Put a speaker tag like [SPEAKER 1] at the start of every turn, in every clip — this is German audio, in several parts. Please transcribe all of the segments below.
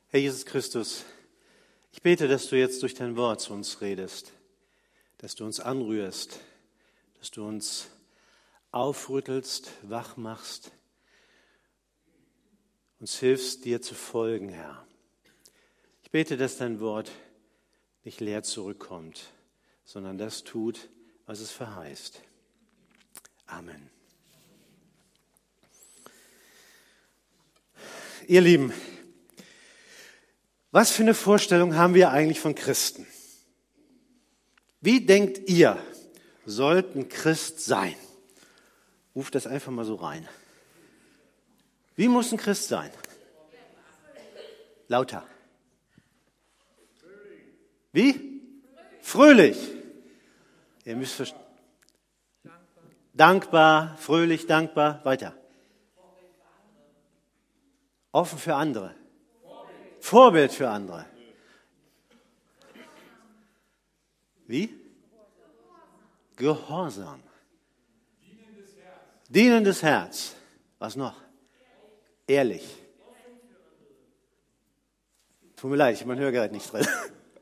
[SPEAKER 1] Herr Jesus Christus, ich bete, dass du jetzt durch dein Wort zu uns redest, dass du uns anrührst, dass du uns aufrüttelst, wach machst, uns hilfst, dir zu folgen, Herr. Ich bete, dass dein Wort nicht leer zurückkommt, sondern das tut, was es verheißt. Amen. Ihr Lieben, was für eine Vorstellung haben wir eigentlich von Christen? Wie denkt ihr, sollte ein Christ sein? Ruft das einfach mal so rein. Wie muss ein Christ sein? Lauter. Wie? Fröhlich. Ihr müsst verstehen. Dankbar, fröhlich, dankbar. Weiter. Offen für andere. Vorbild für andere. Wie? Gehorsam. Dienendes Herz. Was noch? Ehrlich. Tut mir leid, ich habe mein Hörgerät nicht drin.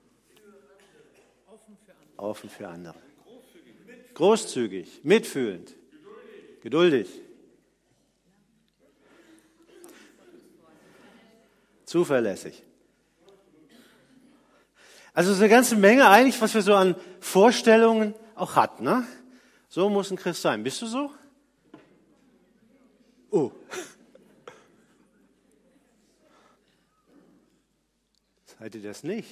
[SPEAKER 1] Offen für andere. Großzügig, mitfühlend, geduldig. Zuverlässig. Also so eine ganze Menge eigentlich, was wir so an Vorstellungen auch hatten. Ne? So muss ein Christ sein. Bist du so? Oh. Seid ihr das nicht?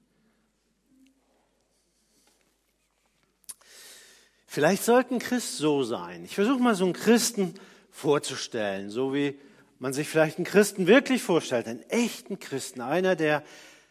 [SPEAKER 1] Vielleicht sollte ein Christ so sein. Ich versuche mal so einen Christen vorzustellen, so wie man sich vielleicht einen Christen wirklich vorstellt, einen echten Christen, einer, der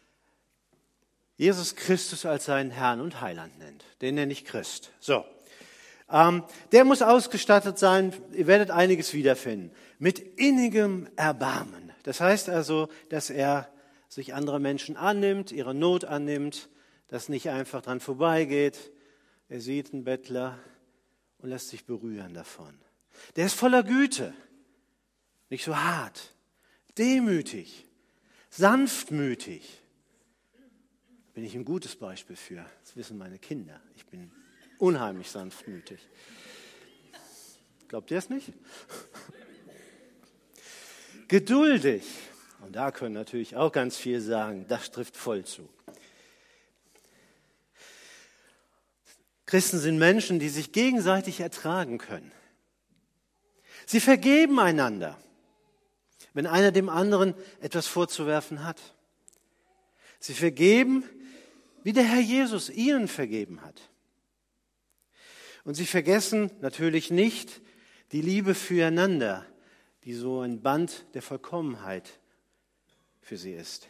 [SPEAKER 1] Jesus Christus als seinen Herrn und Heiland nennt. Den nenne ich Christ. So, der muss ausgestattet sein, ihr werdet einiges wiederfinden, mit innigem Erbarmen. Das heißt also, dass er sich anderer Menschen annimmt, ihre Not annimmt, dass nicht einfach dran vorbeigeht. Er sieht einen Bettler und lässt sich berühren davon. Der ist voller Güte, nicht so hart, demütig, sanftmütig. Bin ich ein gutes Beispiel für. Das wissen meine Kinder. Ich bin unheimlich sanftmütig. Glaubt ihr es nicht? Geduldig. Und da können natürlich auch ganz viel sagen. Das trifft voll zu. Christen sind Menschen, die sich gegenseitig ertragen können. Sie vergeben einander, wenn einer dem anderen etwas vorzuwerfen hat. Sie vergeben, wie der Herr Jesus ihnen vergeben hat. Und sie vergessen natürlich nicht die Liebe füreinander, die so ein Band der Vollkommenheit für sie ist.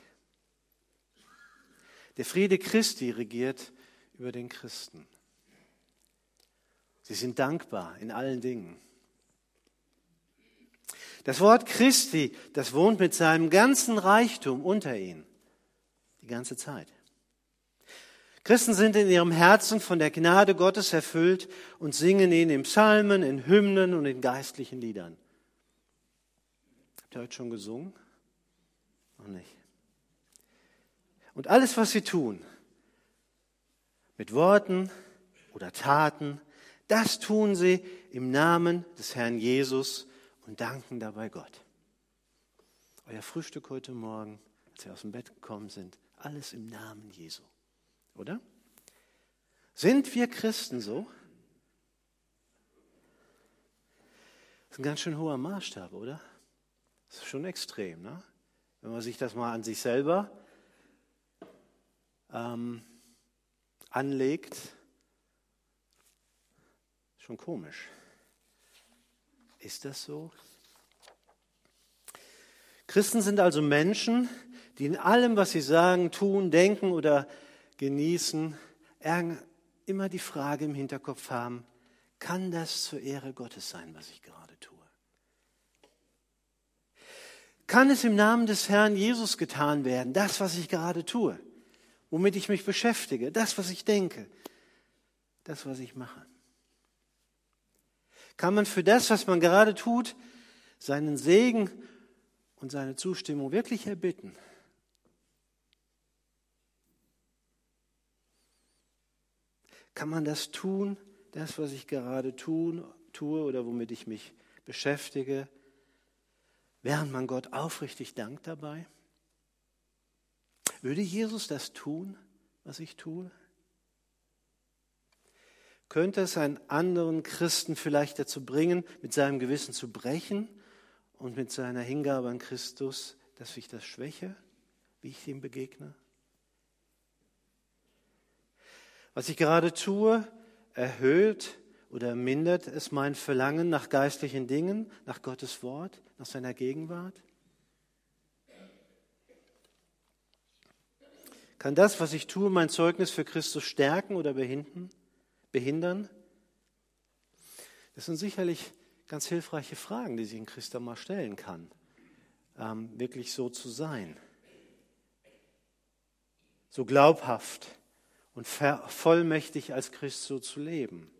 [SPEAKER 1] Der Friede Christi regiert über den Christen. Sie sind dankbar in allen Dingen. Das Wort Christi, das wohnt mit seinem ganzen Reichtum unter ihnen. Die ganze Zeit. Christen sind in ihrem Herzen von der Gnade Gottes erfüllt und singen ihn in Psalmen, in Hymnen und in geistlichen Liedern. Habt ihr heute schon gesungen? Noch nicht. Und alles, was sie tun, mit Worten oder Taten, das tun sie im Namen des Herrn Jesus und danken dabei Gott. Euer Frühstück heute Morgen, als wir aus dem Bett gekommen sind, alles im Namen Jesu. Oder? Sind wir Christen so? Das ist ein ganz schön hoher Maßstab, oder? Das ist schon extrem, ne? Wenn man sich das mal an sich selber anlegt. Schon komisch. Ist das so? Christen sind also Menschen, die in allem, was sie sagen, tun, denken oder genießen, immer die Frage im Hinterkopf haben, kann das zur Ehre Gottes sein, was ich gerade tue? Kann es im Namen des Herrn Jesus getan werden, das, was ich gerade tue, womit ich mich beschäftige, das, was ich denke, das, was ich mache? Kann man für das, was man gerade tut, seinen Segen und seine Zustimmung wirklich erbitten? Kann man das tun, das, was ich gerade tue oder womit ich mich beschäftige, während man Gott aufrichtig dankt dabei? Würde Jesus das tun, was ich tue? Könnte es einen anderen Christen vielleicht dazu bringen, mit seinem Gewissen zu brechen und mit seiner Hingabe an Christus, dass ich das schwäche, wie ich ihm begegne? Was ich gerade tue, erhöht oder mindert es mein Verlangen nach geistlichen Dingen, nach Gottes Wort, nach seiner Gegenwart? Kann das, was ich tue, mein Zeugnis für Christus stärken oder behindern? Das sind sicherlich ganz hilfreiche Fragen, die sich ein Christ mal stellen kann, wirklich so zu sein, so glaubhaft und vollmächtig als Christ so zu leben.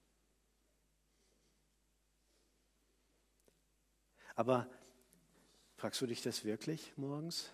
[SPEAKER 1] Aber fragst du dich das wirklich morgens?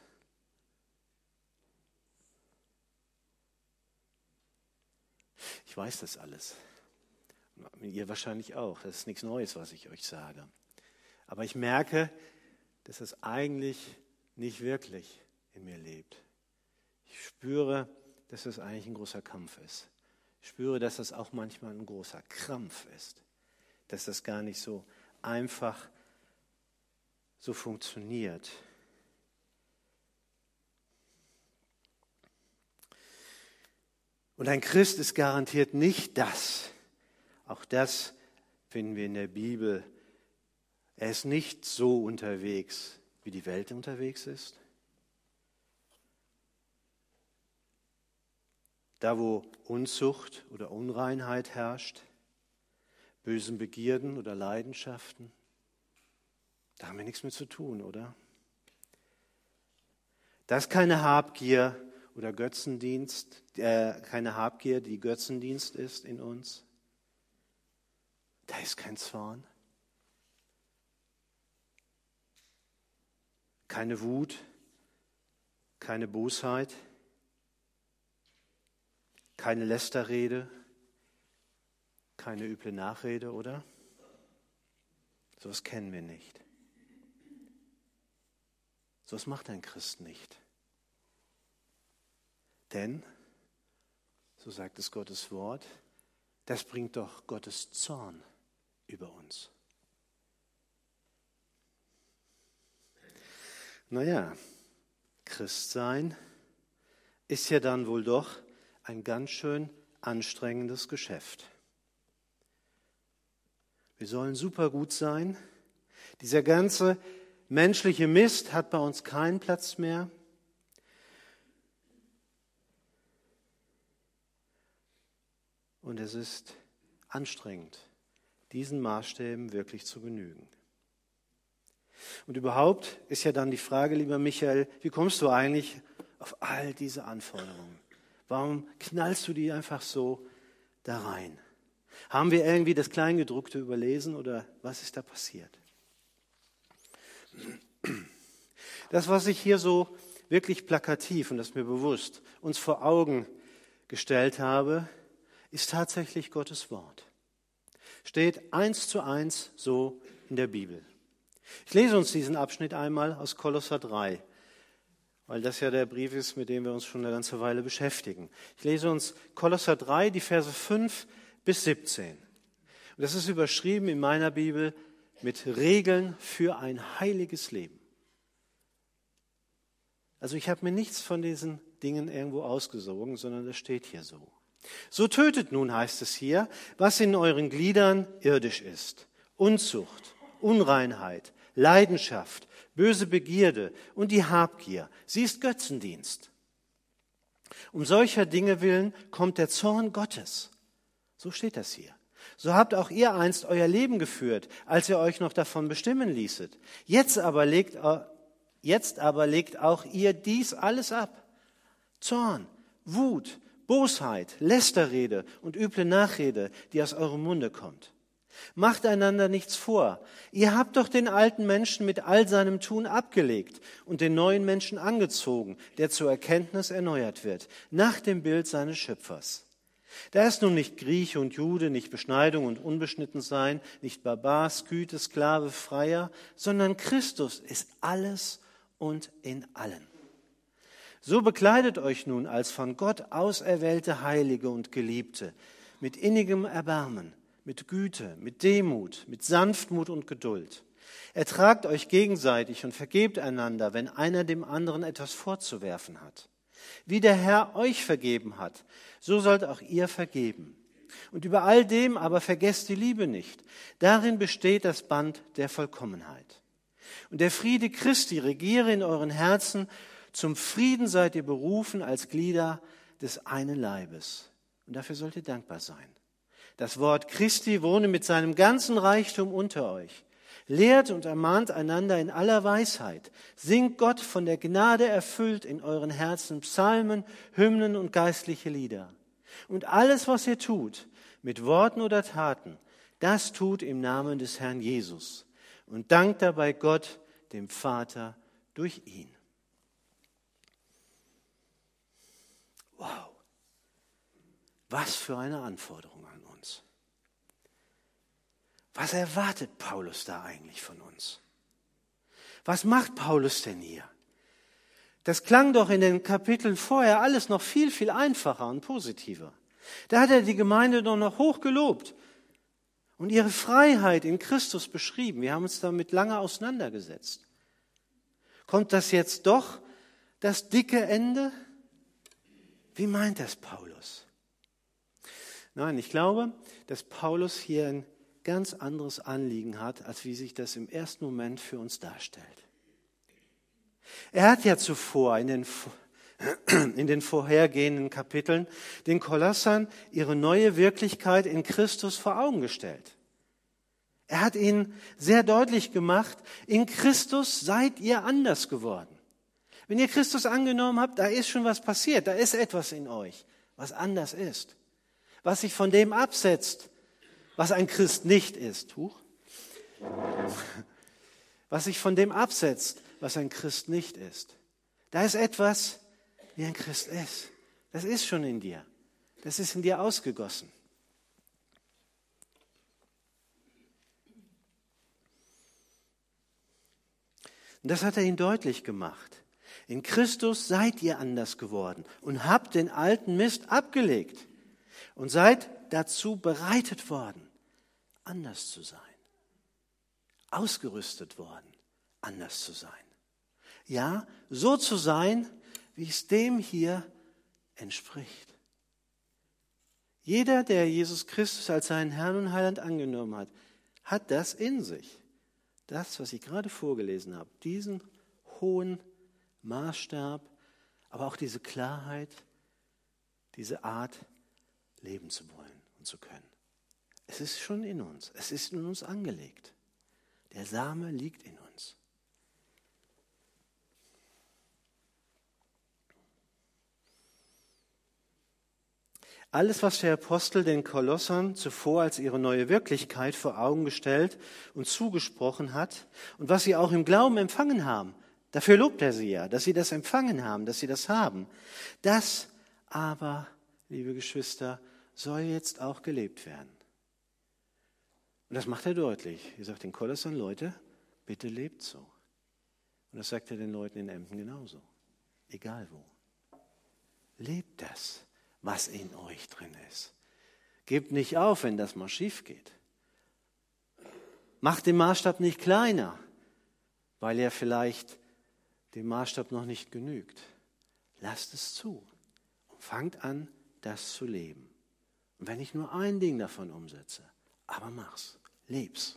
[SPEAKER 1] Ich weiß das alles. Ihr wahrscheinlich auch. Das ist nichts Neues, was ich euch sage. Aber ich merke, dass es eigentlich nicht wirklich in mir lebt. Ich spüre, dass es eigentlich ein großer Kampf ist. Ich spüre, dass es auch manchmal ein großer Krampf ist. Dass das gar nicht so einfach so funktioniert. Und ein Christ ist garantiert nicht das. Auch das finden wir in der Bibel. Er ist nicht so unterwegs, wie die Welt unterwegs ist. Da, wo Unzucht oder Unreinheit herrscht, bösen Begierden oder Leidenschaften, da haben wir nichts mit zu tun, oder? Da ist keine Habgier oder Götzendienst, keine Habgier, die Götzendienst ist in uns. Da ist kein Zorn, keine Wut, keine Bosheit, keine Lästerrede, keine üble Nachrede, oder? So was kennen wir nicht. So was macht ein Christ nicht. Denn, so sagt es Gottes Wort, das bringt doch Gottes Zorn über uns. Naja, Christsein ist ja dann wohl doch ein ganz schön anstrengendes Geschäft. Wir sollen super gut sein. Dieser ganze menschliche Mist hat bei uns keinen Platz mehr. Und es ist anstrengend, diesen Maßstäben wirklich zu genügen. Und überhaupt ist ja dann die Frage, lieber Michael, wie kommst du eigentlich auf all diese Anforderungen? Warum knallst du die einfach so da rein? Haben wir irgendwie das Kleingedruckte überlesen oder was ist da passiert? Das, was ich hier so wirklich plakativ, und das ist mir bewusst, uns vor Augen gestellt habe, ist tatsächlich Gottes Wort. Steht 1:1 so in der Bibel. Ich lese uns diesen Abschnitt einmal aus Kolosser 3, weil das ja der Brief ist, mit dem wir uns schon eine ganze Weile beschäftigen. Ich lese uns Kolosser 3, die Verse 5 bis 17. Und das ist überschrieben in meiner Bibel mit Regeln für ein heiliges Leben. Also ich habe mir nichts von diesen Dingen irgendwo ausgesogen, sondern das steht hier so. So tötet nun, heißt es hier, was in euren Gliedern irdisch ist. Unzucht, Unreinheit, Leidenschaft, böse Begierde und die Habgier. Sie ist Götzendienst. Um solcher Dinge willen kommt der Zorn Gottes. So steht das hier. So habt auch ihr einst euer Leben geführt, als ihr euch noch davon bestimmen ließet. Jetzt aber legt auch ihr dies alles ab. Zorn, Wut, Bosheit, Lästerrede und üble Nachrede, die aus eurem Munde kommt. Macht einander nichts vor. Ihr habt doch den alten Menschen mit all seinem Tun abgelegt und den neuen Menschen angezogen, der zur Erkenntnis erneuert wird, nach dem Bild seines Schöpfers. Da ist nun nicht Grieche und Jude, nicht Beschneidung und Unbeschnittensein, nicht Barbar, Skythe, Sklave, Freier, sondern Christus ist alles und in allen. So bekleidet euch nun als von Gott auserwählte Heilige und Geliebte mit innigem Erbarmen, mit Güte, mit Demut, mit Sanftmut und Geduld. Ertragt euch gegenseitig und vergebt einander, wenn einer dem anderen etwas vorzuwerfen hat. Wie der Herr euch vergeben hat, so sollt auch ihr vergeben. Und über all dem aber vergesst die Liebe nicht. Darin besteht das Band der Vollkommenheit. Und der Friede Christi regiere in euren Herzen. Zum Frieden seid ihr berufen als Glieder des einen Leibes. Und dafür sollt ihr dankbar sein. Das Wort Christi wohne mit seinem ganzen Reichtum unter euch. Lehrt und ermahnt einander in aller Weisheit. Singt Gott von der Gnade erfüllt in euren Herzen Psalmen, Hymnen und geistliche Lieder. Und alles, was ihr tut, mit Worten oder Taten, das tut im Namen des Herrn Jesus. Und dankt dabei Gott, dem Vater, durch ihn. Wow, was für eine Anforderung an uns. Was erwartet Paulus da eigentlich von uns? Was macht Paulus denn hier? Das klang doch in den Kapiteln vorher alles noch viel, viel einfacher und positiver. Da hat er die Gemeinde doch noch hoch gelobt und ihre Freiheit in Christus beschrieben. Wir haben uns damit lange auseinandergesetzt. Kommt das jetzt doch, das dicke Ende? Wie meint das Paulus? Nein, ich glaube, dass Paulus hier ein ganz anderes Anliegen hat, als wie sich das im ersten Moment für uns darstellt. Er hat ja zuvor in den vorhergehenden Kapiteln den Kolossern ihre neue Wirklichkeit in Christus vor Augen gestellt. Er hat ihnen sehr deutlich gemacht, in Christus seid ihr anders geworden. Wenn ihr Christus angenommen habt, da ist schon was passiert, da ist etwas in euch, was anders ist, was sich von dem absetzt, was ein Christ nicht ist. Was sich von dem absetzt, was ein Christ nicht ist. Da ist etwas, wie ein Christ ist. Das ist schon in dir. Das ist in dir ausgegossen. Und das hat er ihnen deutlich gemacht. In Christus seid ihr anders geworden und habt den alten Mist abgelegt und seid dazu bereitet worden, anders zu sein. Ausgerüstet worden, anders zu sein. Ja, so zu sein, wie es dem hier entspricht. Jeder, der Jesus Christus als seinen Herrn und Heiland angenommen hat, hat das in sich. Das, was ich gerade vorgelesen habe, diesen hohen Maßstab, aber auch diese Klarheit, diese Art, leben zu wollen und zu können. Es ist schon in uns, es ist in uns angelegt. Der Same liegt in uns. Alles, was der Apostel den Kolossern zuvor als ihre neue Wirklichkeit vor Augen gestellt und zugesprochen hat und was sie auch im Glauben empfangen haben, dafür lobt er sie ja, dass sie das empfangen haben, dass sie das haben. Das aber, liebe Geschwister, soll jetzt auch gelebt werden. Und das macht er deutlich. Er sagt den Kolossern, Leute, bitte lebt so. Und das sagt er den Leuten in Emden genauso. Egal wo. Lebt das, was in euch drin ist. Gebt nicht auf, wenn das mal schief geht. Macht den Maßstab nicht kleiner, weil er vielleicht dem Maßstab noch nicht genügt. Lasst es zu und fangt an, das zu leben. Und wenn ich nur ein Ding davon umsetze, aber mach's, leb's.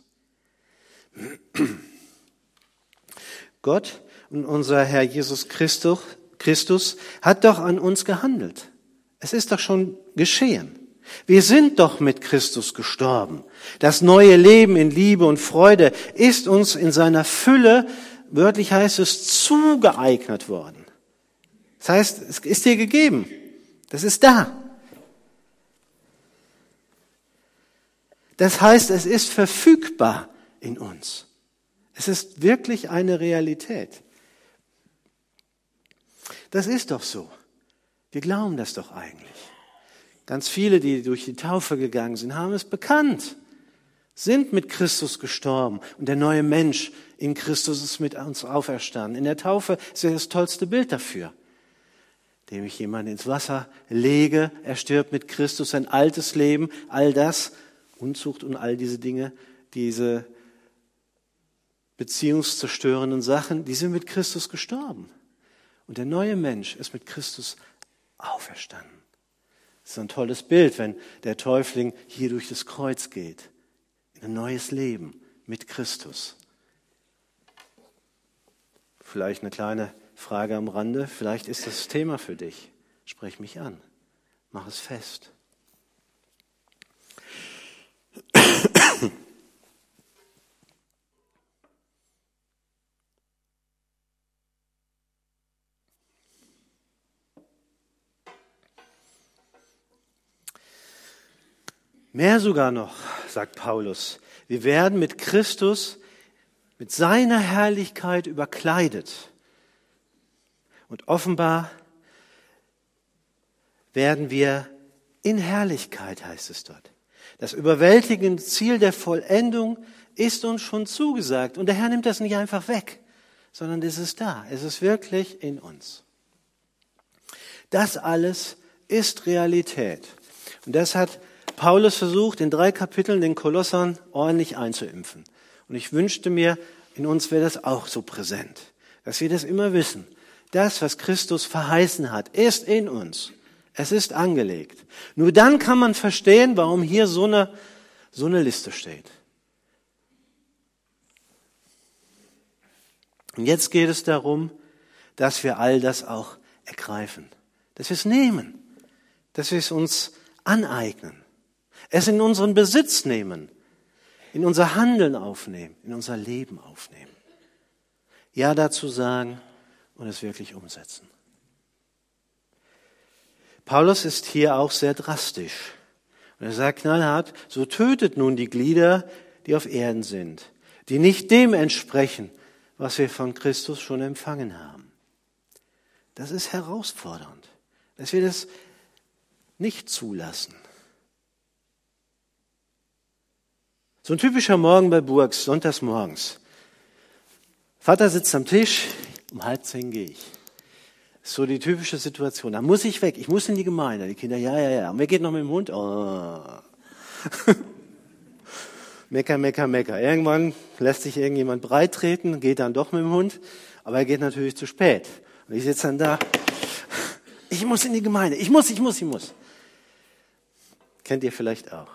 [SPEAKER 1] Gott und unser Herr Jesus Christus hat doch an uns gehandelt. Es ist doch schon geschehen. Wir sind doch mit Christus gestorben. Das neue Leben in Liebe und Freude ist uns in seiner Fülle, wörtlich heißt es, zugeeignet worden. Das heißt, es ist dir gegeben. Das ist da. Das heißt, es ist verfügbar in uns. Es ist wirklich eine Realität. Das ist doch so. Wir glauben das doch eigentlich. Ganz viele, die durch die Taufe gegangen sind, haben es bekannt, sind mit Christus gestorben. Und der neue Mensch in Christus ist mit uns auferstanden. In der Taufe ist ja das tollste Bild dafür. Indem ich jemanden ins Wasser lege, er stirbt mit Christus, sein altes Leben, all das, Unzucht und all diese Dinge, diese beziehungszerstörenden Sachen, die sind mit Christus gestorben. Und der neue Mensch ist mit Christus auferstanden. Das ist ein tolles Bild, wenn der Täufling hier durch das Kreuz geht. In ein neues Leben mit Christus. Vielleicht eine kleine Frage am Rande. Vielleicht ist das Thema für dich. Sprech mich an. Mach es fest. Mehr sogar noch, sagt Paulus, wir werden mit Christus, mit seiner Herrlichkeit überkleidet. Und offenbar werden wir in Herrlichkeit, heißt es dort. Das überwältigende Ziel der Vollendung ist uns schon zugesagt. Und der Herr nimmt das nicht einfach weg, sondern es ist da. Es ist wirklich in uns. Das alles ist Realität. Und das hat Paulus versucht, in 3 Kapiteln den Kolossern ordentlich einzuimpfen. Und ich wünschte mir, in uns wäre das auch so präsent, dass wir das immer wissen. Das, was Christus verheißen hat, ist in uns. Es ist angelegt. Nur dann kann man verstehen, warum hier so eine Liste steht. Und jetzt geht es darum, dass wir all das auch ergreifen. Dass wir es nehmen. Dass wir es uns aneignen. Es in unseren Besitz nehmen, in unser Handeln aufnehmen, in unser Leben aufnehmen. Ja dazu sagen und es wirklich umsetzen. Paulus ist hier auch sehr drastisch. Und er sagt knallhart, so tötet nun die Glieder, die auf Erden sind, die nicht dem entsprechen, was wir von Christus schon empfangen haben. Das ist herausfordernd, dass wir das nicht zulassen. So ein typischer Morgen bei Burgs, sonntags morgens. Vater sitzt am Tisch, um 9:30 gehe ich. Das ist so die typische Situation. Da muss ich weg, ich muss in die Gemeinde. Die Kinder, ja. Und wer geht noch mit dem Hund? Oh. Mecker. Irgendwann lässt sich irgendjemand breit treten, geht dann doch mit dem Hund, aber er geht natürlich zu spät. Und ich sitze dann da, ich muss in die Gemeinde, ich muss. Kennt ihr vielleicht auch.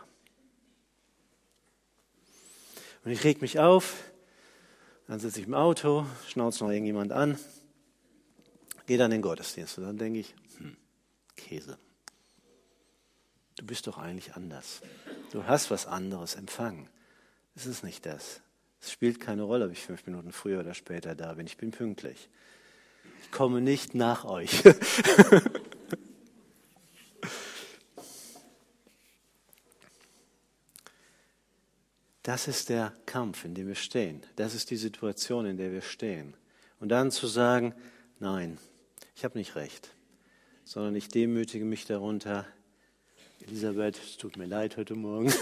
[SPEAKER 1] Und ich reg mich auf, dann sitze ich im Auto, schnauze noch irgendjemand an, gehe dann in den Gottesdienst. Und dann denke ich, Käse. Du bist doch eigentlich anders. Du hast was anderes empfangen. Es ist nicht das. Es spielt keine Rolle, ob ich 5 Minuten früher oder später da bin. Ich bin pünktlich. Ich komme nicht nach euch. Das ist der Kampf, in dem wir stehen. Das ist die Situation, in der wir stehen. Und dann zu sagen, nein, ich habe nicht recht, sondern ich demütige mich darunter. Elisabeth, es tut mir leid heute Morgen.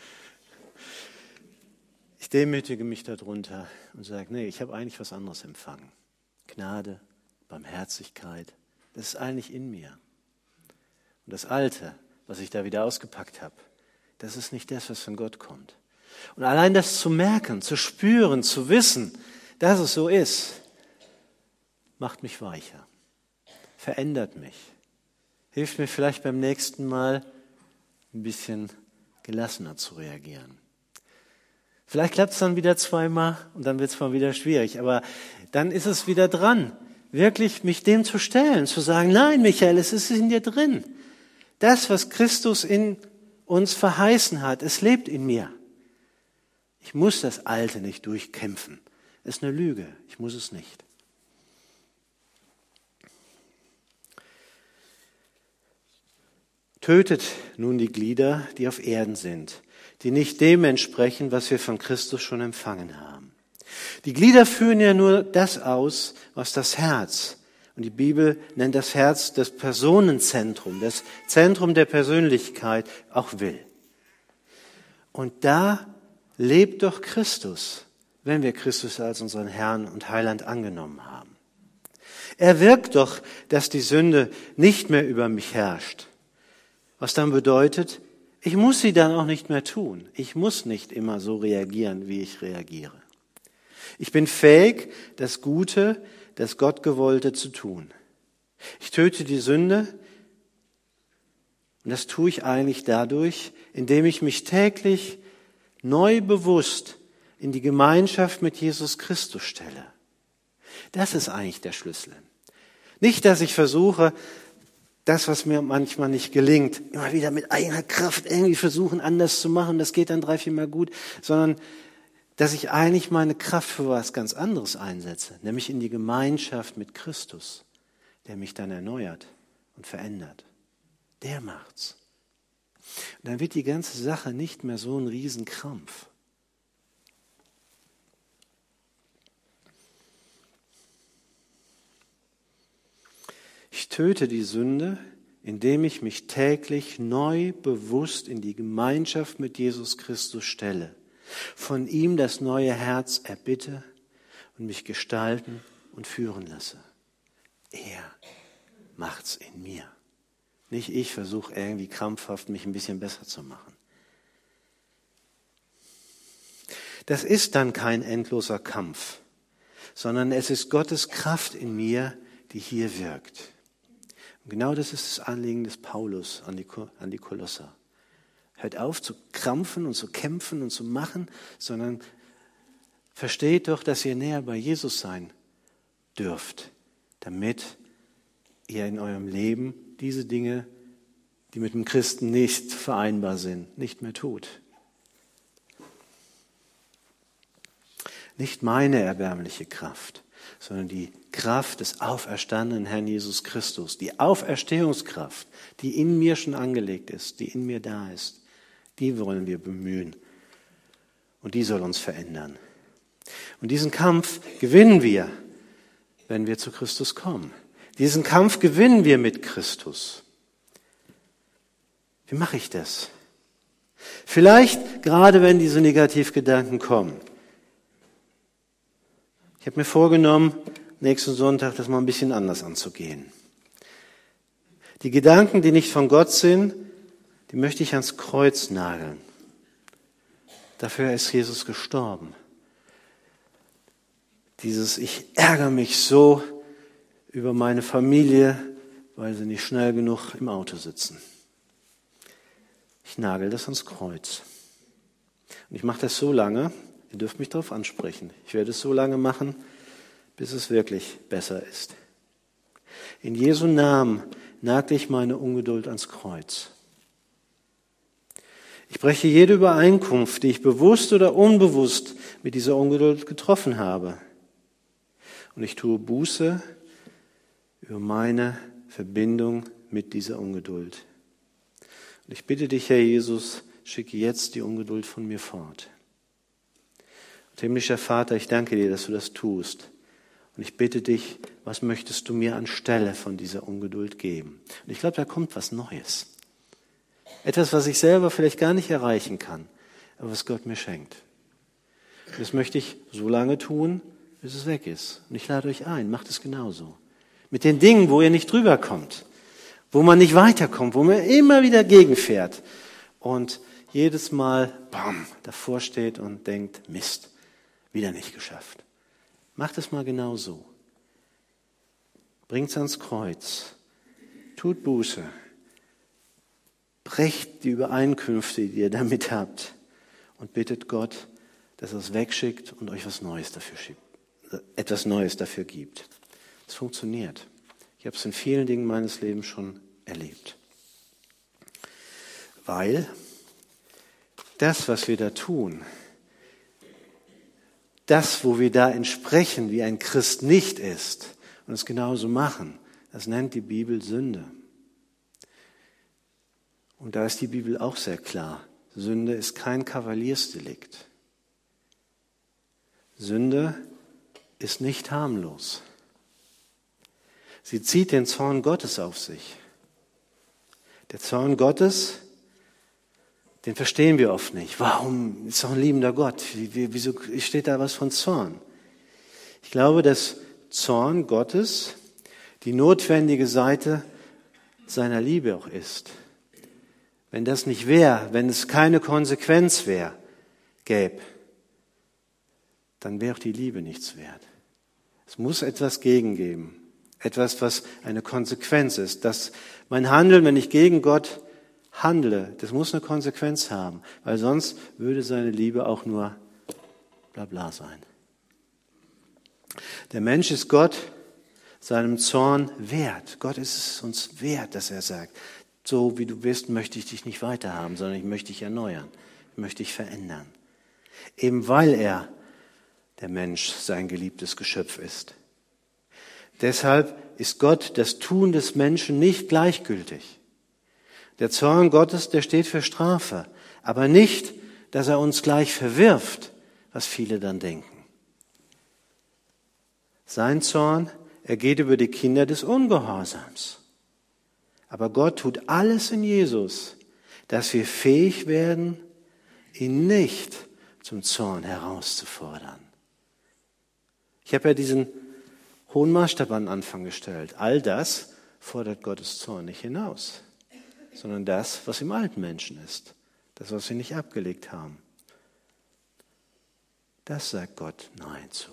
[SPEAKER 1] Ich demütige mich darunter und sage, nee, ich habe eigentlich was anderes empfangen. Gnade, Barmherzigkeit, das ist eigentlich in mir. Und das Alte, was ich da wieder ausgepackt habe, das ist nicht das, was von Gott kommt. Und allein das zu merken, zu spüren, zu wissen, dass es so ist, macht mich weicher, verändert mich, hilft mir vielleicht beim nächsten Mal ein bisschen gelassener zu reagieren. Vielleicht klappt es dann wieder 2-mal und dann wird es mal wieder schwierig, aber dann ist es wieder dran, wirklich mich dem zu stellen, zu sagen, nein, Michael, es ist in dir drin. Das, was Christus in uns verheißen hat, es lebt in mir. Ich muss das Alte nicht durchkämpfen. Das ist eine Lüge. Ich muss es nicht. Tötet nun die Glieder, die auf Erden sind, die nicht dem entsprechen, was wir von Christus schon empfangen haben. Die Glieder führen ja nur das aus, was das Herz Und die Bibel nennt das Herz das Personenzentrum, das Zentrum der Persönlichkeit auch will. Und da lebt doch Christus, wenn wir Christus als unseren Herrn und Heiland angenommen haben. Er wirkt doch, dass die Sünde nicht mehr über mich herrscht. Was dann bedeutet, ich muss sie dann auch nicht mehr tun. Ich muss nicht immer so reagieren, wie ich reagiere. Ich bin fähig, das Gute, das Gottgewollte zu tun. Ich töte die Sünde und das tue ich eigentlich dadurch, indem ich mich täglich neu bewusst in die Gemeinschaft mit Jesus Christus stelle. Das ist eigentlich der Schlüssel. Nicht, dass ich versuche, das, was mir manchmal nicht gelingt, immer wieder mit eigener Kraft irgendwie versuchen, anders zu machen, das geht dann 3-4 Mal gut, sondern dass ich eigentlich meine Kraft für was ganz anderes einsetze, nämlich in die Gemeinschaft mit Christus, der mich dann erneuert und verändert. Der macht's. Und dann wird die ganze Sache nicht mehr so ein Riesenkrampf. Ich töte die Sünde, indem ich mich täglich neu bewusst in die Gemeinschaft mit Jesus Christus stelle, von ihm das neue Herz erbitte und mich gestalten und führen lasse. Er macht's in mir. Nicht ich versuche irgendwie krampfhaft, mich ein bisschen besser zu machen. Das ist dann kein endloser Kampf, sondern es ist Gottes Kraft in mir, die hier wirkt. Und genau das ist das Anliegen des Paulus an die Kolosser. Hört auf zu krampfen und zu kämpfen und zu machen, sondern versteht doch, dass ihr näher bei Jesus sein dürft, damit ihr in eurem Leben diese Dinge, die mit dem Christen nicht vereinbar sind, nicht mehr tut. Nicht meine erbärmliche Kraft, sondern die Kraft des auferstandenen Herrn Jesus Christus, die Auferstehungskraft, die in mir schon angelegt ist, die in mir da ist, die wollen wir bemühen. Und die soll uns verändern. Und diesen Kampf gewinnen wir, wenn wir zu Christus kommen. Diesen Kampf gewinnen wir mit Christus. Wie mache ich das? Vielleicht gerade, wenn diese Negativgedanken kommen. Ich habe mir vorgenommen, nächsten Sonntag das mal ein bisschen anders anzugehen. Die Gedanken, die nicht von Gott sind, die möchte ich ans Kreuz nageln. Dafür ist Jesus gestorben. Ich ärgere mich so über meine Familie, weil sie nicht schnell genug im Auto sitzen. Ich nagel das ans Kreuz. Und ich mache das so lange, ihr dürft mich darauf ansprechen. Ich werde es so lange machen, bis es wirklich besser ist. In Jesu Namen nagle ich meine Ungeduld ans Kreuz. Ich breche jede Übereinkunft, die ich bewusst oder unbewusst mit dieser Ungeduld getroffen habe. Und ich tue Buße über meine Verbindung mit dieser Ungeduld. Und ich bitte dich, Herr Jesus, schicke jetzt die Ungeduld von mir fort. Und himmlischer Vater, ich danke dir, dass du das tust. Und ich bitte dich, was möchtest du mir anstelle von dieser Ungeduld geben? Und ich glaube, da kommt was Neues. Etwas, was ich selber vielleicht gar nicht erreichen kann, aber was Gott mir schenkt. Und das möchte ich so lange tun, bis es weg ist. Und ich lade euch ein, macht es genauso. Mit den Dingen, wo ihr nicht drüber kommt, wo man nicht weiterkommt, wo man immer wieder gegenfährt und jedes Mal, bam, davor steht und denkt, Mist, wieder nicht geschafft. Macht es mal genau so. Bringt es ans Kreuz. Tut Buße. Brecht die Übereinkünfte, die ihr damit habt. Und bittet Gott, dass er es wegschickt und euch etwas Neues dafür gibt. Es funktioniert. Ich habe es in vielen Dingen meines Lebens schon erlebt. Weil das, was wir da tun, das, wo wir da entsprechen, wie ein Christ nicht ist und es genauso machen, das nennt die Bibel Sünde. Und da ist die Bibel auch sehr klar. Sünde ist kein Kavaliersdelikt. Sünde ist nicht harmlos. Sie zieht den Zorn Gottes auf sich. Der Zorn Gottes, den verstehen wir oft nicht. Warum? Ist doch ein liebender Gott. Wieso steht da was von Zorn? Ich glaube, dass Zorn Gottes die notwendige Seite seiner Liebe auch ist. Wenn das nicht wäre, wenn es keine Konsequenz gäbe, dann wäre auch die Liebe nichts wert. Es muss etwas gegengeben. Etwas, was eine Konsequenz ist. Dass mein Handeln, wenn ich gegen Gott handle, das muss eine Konsequenz haben. Weil sonst würde seine Liebe auch nur Blabla sein. Der Mensch ist Gott seinem Zorn wert. Gott ist es uns wert, dass er sagt, so wie du bist, möchte ich dich nicht weiterhaben, sondern ich möchte dich erneuern. Ich möchte dich verändern. Eben weil der Mensch sein geliebtes Geschöpf ist. Deshalb ist Gott das Tun des Menschen nicht gleichgültig. Der Zorn Gottes, der steht für Strafe, aber nicht, dass er uns gleich verwirft, was viele dann denken. Sein Zorn, er geht über die Kinder des Ungehorsams. Aber Gott tut alles in Jesus, dass wir fähig werden, ihn nicht zum Zorn herauszufordern. Ich habe ja diesen hohen Maßstab an den Anfang gestellt. All das fordert Gottes Zorn nicht hinaus, sondern das, was im alten Menschen ist, das, was wir nicht abgelegt haben. Das sagt Gott Nein zu.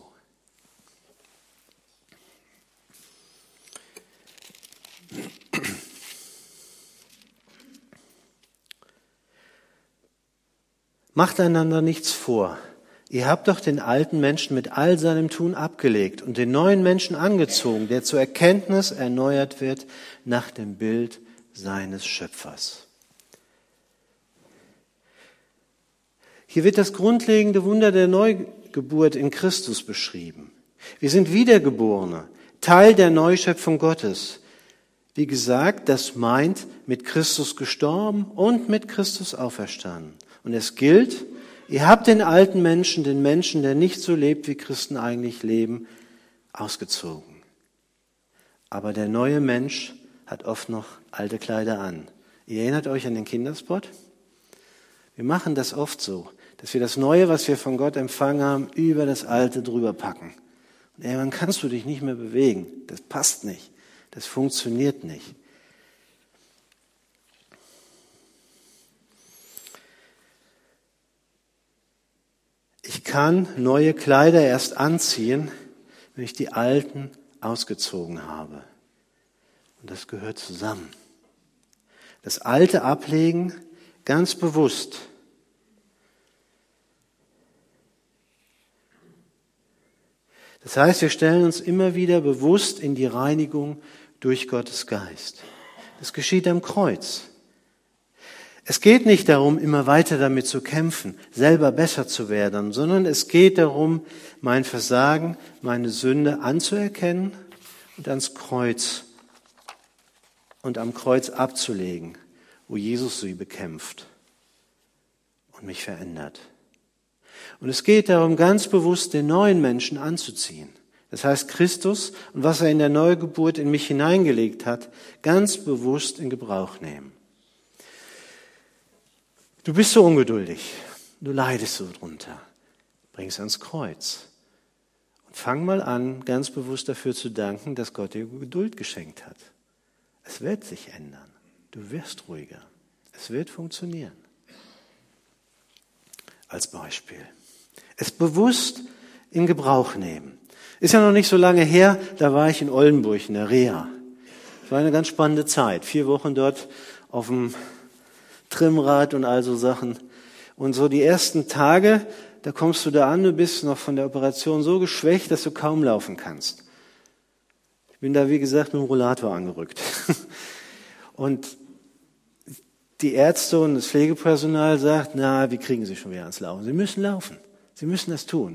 [SPEAKER 1] Macht einander nichts vor. Ihr habt doch den alten Menschen mit all seinem Tun abgelegt und den neuen Menschen angezogen, der zur Erkenntnis erneuert wird nach dem Bild seines Schöpfers. Hier wird das grundlegende Wunder der Neugeburt in Christus beschrieben. Wir sind Wiedergeborene, Teil der Neuschöpfung Gottes. Wie gesagt, das meint, mit Christus gestorben und mit Christus auferstanden. Und es gilt, ihr habt den alten Menschen, den Menschen, der nicht so lebt, wie Christen eigentlich leben, ausgezogen. Aber der neue Mensch hat oft noch alte Kleider an. Ihr erinnert euch an den Kinderspot? Wir machen das oft so, dass wir das Neue, was wir von Gott empfangen haben, über das Alte drüber packen. Und irgendwann kannst du dich nicht mehr bewegen. Das passt nicht. Das funktioniert nicht. Ich kann neue Kleider erst anziehen, wenn ich die alten ausgezogen habe. Und das gehört zusammen. Das Alte ablegen, ganz bewusst. Das heißt, wir stellen uns immer wieder bewusst in die Reinigung durch Gottes Geist. Das geschieht am Kreuz. Es geht nicht darum, immer weiter damit zu kämpfen, selber besser zu werden, sondern es geht darum, mein Versagen, meine Sünde anzuerkennen und ans Kreuz und am Kreuz abzulegen, wo Jesus sie bekämpft und mich verändert. Und es geht darum, ganz bewusst den neuen Menschen anzuziehen. Das heißt, Christus und was er in der Neugeburt in mich hineingelegt hat, ganz bewusst in Gebrauch nehmen. Du bist so ungeduldig, du leidest so drunter. Bring es ans Kreuz. Und fang mal an, ganz bewusst dafür zu danken, dass Gott dir Geduld geschenkt hat. Es wird sich ändern. Du wirst ruhiger. Es wird funktionieren. Als Beispiel. Es bewusst in Gebrauch nehmen. Ist ja noch nicht so lange her, da war ich in Oldenburg in der Reha. Es war eine ganz spannende Zeit. 4 Wochen dort auf dem Trimmrad und all so Sachen. Und so die ersten Tage, da kommst du da an, du bist noch von der Operation so geschwächt, dass du kaum laufen kannst. Ich bin da, wie gesagt, mit dem Rollator angerückt. Und die Ärzte und das Pflegepersonal sagt, na, wie kriegen Sie schon wieder ans Laufen? Sie müssen laufen. Sie müssen das tun.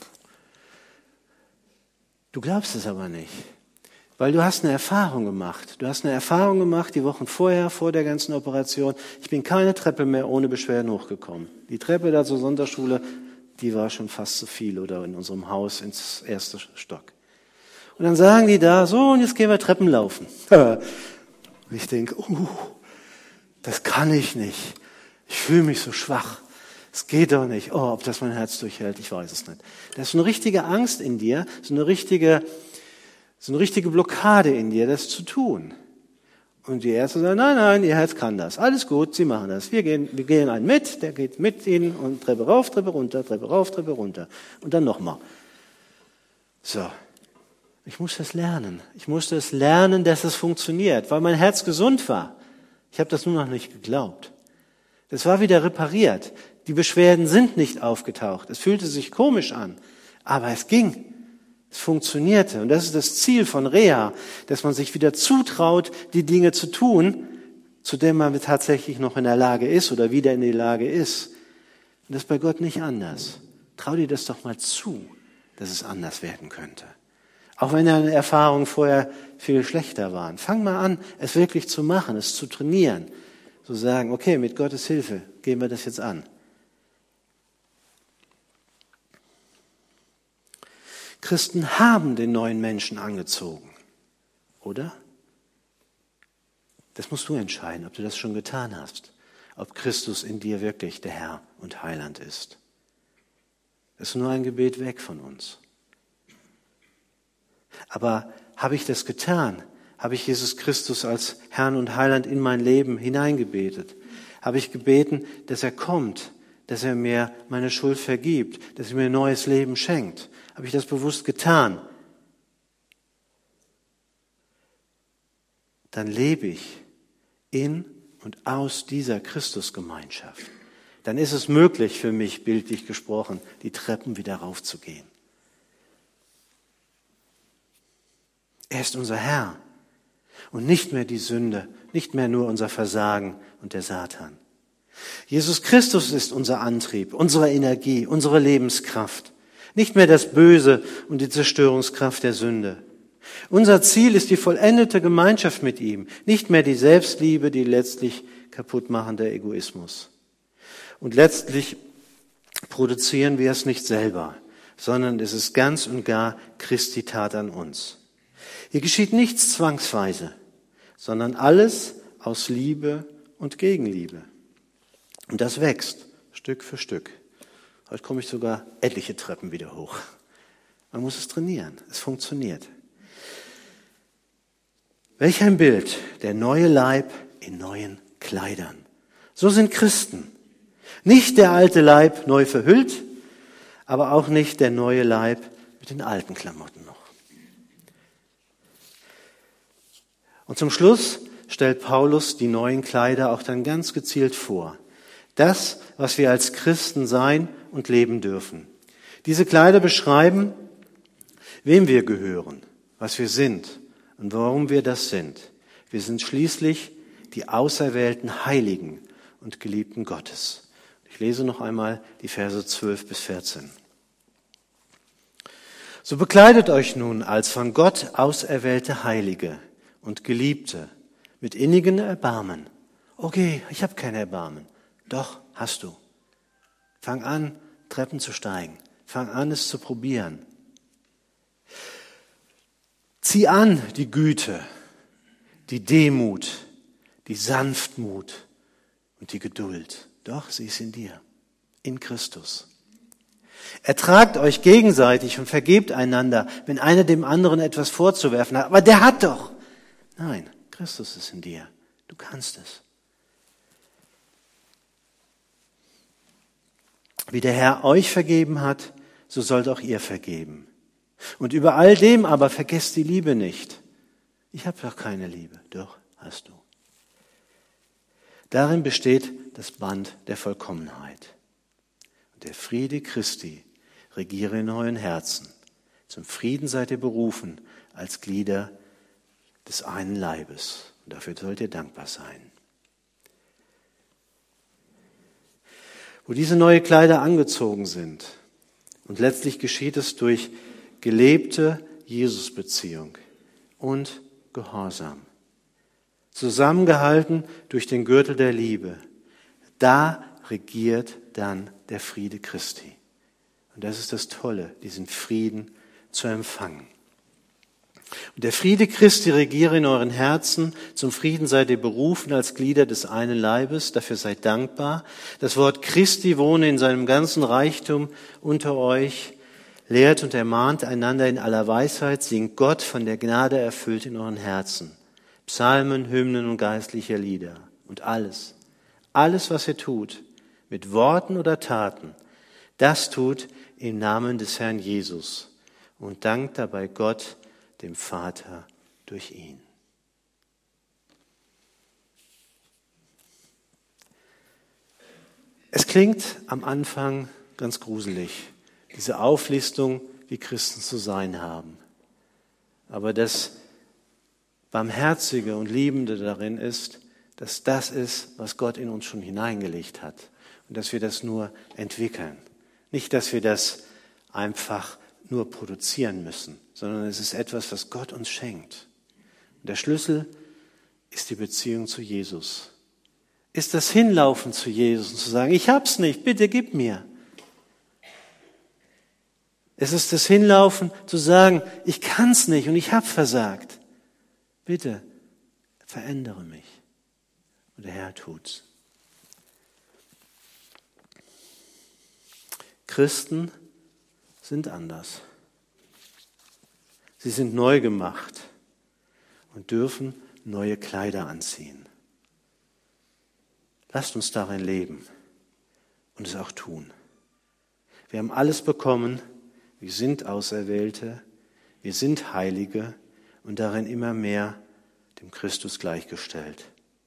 [SPEAKER 1] Du glaubst es aber nicht. Weil du hast eine Erfahrung gemacht. Du hast eine Erfahrung gemacht, die Wochen vorher, vor der ganzen Operation. Ich bin keine Treppe mehr ohne Beschwerden hochgekommen. Die Treppe da zur Sonntagsschule, die war schon fast zu viel oder in unserem Haus ins 1. Stock. Und dann sagen die da, so, und jetzt gehen wir Treppen laufen. Und ich denke, das kann ich nicht. Ich fühle mich so schwach. Es geht doch nicht. Oh, ob das mein Herz durchhält, ich weiß es nicht. Das ist eine richtige Angst in dir, so eine richtige Blockade in dir, das zu tun. Und die Ärzte sagen, nein, ihr Herz kann das. Alles gut, sie machen das. Wir gehen einen mit, der geht mit ihnen und Treppe rauf, Treppe runter, Treppe rauf, Treppe runter. Und dann nochmal. So. Ich musste es lernen. Ich musste es lernen, dass es funktioniert, weil mein Herz gesund war. Ich habe das nur noch nicht geglaubt. Das war wieder repariert. Die Beschwerden sind nicht aufgetaucht. Es fühlte sich komisch an, aber es ging. Es funktionierte. Und das ist das Ziel von Reha, dass man sich wieder zutraut, die Dinge zu tun, zu denen man tatsächlich noch in der Lage ist oder wieder in die Lage ist. Und das ist bei Gott nicht anders. Trau dir das doch mal zu, dass es anders werden könnte. Auch wenn deine Erfahrungen vorher viel schlechter waren. Fang mal an, es wirklich zu machen, es zu trainieren. Zu sagen, okay, mit Gottes Hilfe gehen wir das jetzt an. Christen haben den neuen Menschen angezogen, oder? Das musst du entscheiden, ob du das schon getan hast. Ob Christus in dir wirklich der Herr und Heiland ist. Das ist nur ein Gebet weg von uns. Aber habe ich das getan? Habe ich Jesus Christus als Herrn und Heiland in mein Leben hineingebetet? Habe ich gebeten, dass er kommt, dass er mir meine Schuld vergibt, dass er mir ein neues Leben schenkt? Habe ich das bewusst getan? Dann lebe ich in und aus dieser Christusgemeinschaft. Dann ist es möglich für mich, bildlich gesprochen, die Treppen wieder raufzugehen. Er ist unser Herr und nicht mehr die Sünde, nicht mehr nur unser Versagen und der Satan. Jesus Christus ist unser Antrieb, unsere Energie, unsere Lebenskraft. Nicht mehr das Böse und die Zerstörungskraft der Sünde. Unser Ziel ist die vollendete Gemeinschaft mit ihm, nicht mehr die Selbstliebe, die letztlich kaputtmachende Egoismus. Und letztlich produzieren wir es nicht selber, sondern es ist ganz und gar Christi Tat an uns. Hier geschieht nichts zwangsweise, sondern alles aus Liebe und Gegenliebe. Und das wächst Stück für Stück. Heute komme ich sogar etliche Treppen wieder hoch. Man muss es trainieren. Es funktioniert. Welch ein Bild, der neue Leib in neuen Kleidern. So sind Christen. Nicht der alte Leib neu verhüllt, aber auch nicht der neue Leib mit den alten Klamotten noch. Und zum Schluss stellt Paulus die neuen Kleider auch dann ganz gezielt vor. Das, was wir als Christen sein und leben dürfen. Diese Kleider beschreiben, wem wir gehören, was wir sind und warum wir das sind. Wir sind schließlich die auserwählten Heiligen und Geliebten Gottes. Ich lese noch einmal die Verse 12 bis 14. So bekleidet euch nun als von Gott auserwählte Heilige und Geliebte mit innigem Erbarmen. Okay, ich habe kein Erbarmen. Doch, hast du. Fang an, Treppen zu steigen. Fang an, es zu probieren. Zieh an die Güte, die Demut, die Sanftmut und die Geduld. Doch, sie ist in dir, in Christus. Ertragt euch gegenseitig und vergebt einander, wenn einer dem anderen etwas vorzuwerfen hat. Aber der hat doch. Nein, Christus ist in dir. Du kannst es. Wie der Herr euch vergeben hat, so sollt auch ihr vergeben. Und über all dem aber vergesst die Liebe nicht. Ich habe doch keine Liebe. Doch, hast du. Darin besteht das Band der Vollkommenheit. Und der Friede Christi regiere in euren Herzen. Zum Frieden seid ihr berufen als Glieder des einen Leibes. Und dafür sollt ihr dankbar sein. Wo diese neue Kleider angezogen sind. Und letztlich geschieht es durch gelebte Jesusbeziehung und Gehorsam. Zusammengehalten durch den Gürtel der Liebe. Da regiert dann der Friede Christi. Und das ist das Tolle, diesen Frieden zu empfangen. Und der Friede Christi regiere in euren Herzen. Zum Frieden seid ihr berufen als Glieder des einen Leibes. Dafür seid dankbar. Das Wort Christi wohne in seinem ganzen Reichtum unter euch. Lehrt und ermahnt einander in aller Weisheit. Singt Gott von der Gnade erfüllt in euren Herzen. Psalmen, Hymnen und geistliche Lieder. Und alles, was ihr tut, mit Worten oder Taten, das tut im Namen des Herrn Jesus. Und dankt dabei Gott, dem Vater, durch ihn. Es klingt am Anfang ganz gruselig, diese Auflistung, wie Christen zu sein haben. Aber das Barmherzige und Liebende darin ist, dass das ist, was Gott in uns schon hineingelegt hat und dass wir das nur entwickeln. Nicht, dass wir das einfach nur produzieren müssen, sondern es ist etwas, was Gott uns schenkt. Und der Schlüssel ist die Beziehung zu Jesus. Ist das Hinlaufen zu Jesus und zu sagen, ich hab's nicht, bitte gib mir. Es ist das Hinlaufen zu sagen, ich kann's nicht und ich hab versagt. Bitte, verändere mich. Und der Herr tut's. Christen sind anders. Sie sind neu gemacht und dürfen neue Kleider anziehen. Lasst uns darin leben und es auch tun. Wir haben alles bekommen. Wir sind Auserwählte, wir sind Heilige und darin immer mehr dem Christus gleichgestellt.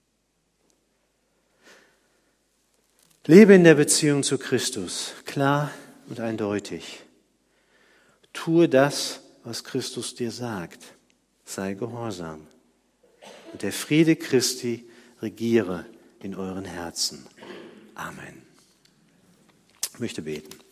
[SPEAKER 1] Lebe in der Beziehung zu Christus, klar und eindeutig. Tue das, was Christus dir sagt. Sei gehorsam. Und der Friede Christi regiere in euren Herzen. Amen. Ich möchte beten.